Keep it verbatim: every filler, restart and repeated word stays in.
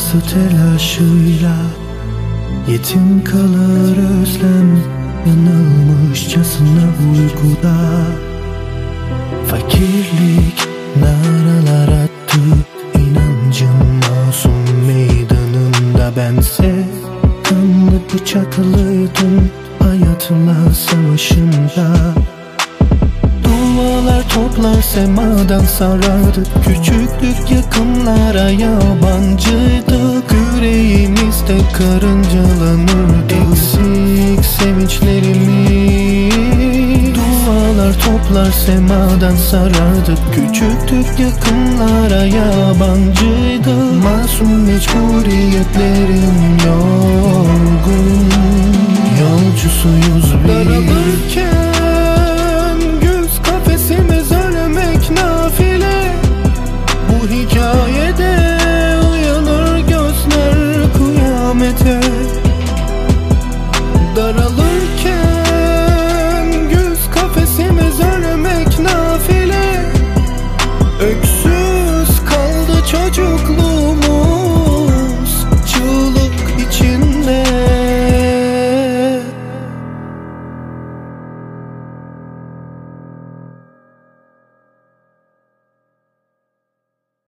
acısı telaşıyla yetim kalır özlem, yanılmışçasına uykuda. Fakirlik naralar attı, inancım masum meydanında. Bense kanlı bıçaklıydım hayatla savaşında. Dualar toplar semadan sarardık, küçüktük yakınlara yabancıydık. Yüreğimizde karıncalanırdı eksik sevinçlerimiz. Dualar toplar semadan sarardık, küçüktük yakınlara yabancıydık. Masum mecburiyetleri